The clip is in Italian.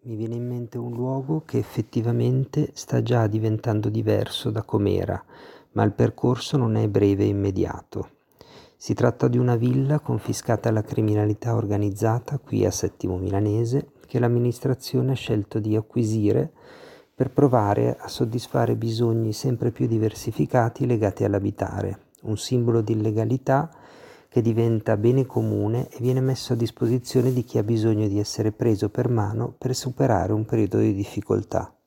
mi viene in mente un luogo che effettivamente sta già diventando diverso da com'era, ma il percorso non è breve e immediato. Si tratta di una villa confiscata alla criminalità organizzata qui a Settimo Milanese, che l'amministrazione ha scelto di acquisire per provare a soddisfare bisogni sempre più diversificati legati all'abitare, un simbolo di illegalità che diventa bene comune e viene messo a disposizione di chi ha bisogno di essere preso per mano per superare un periodo di difficoltà.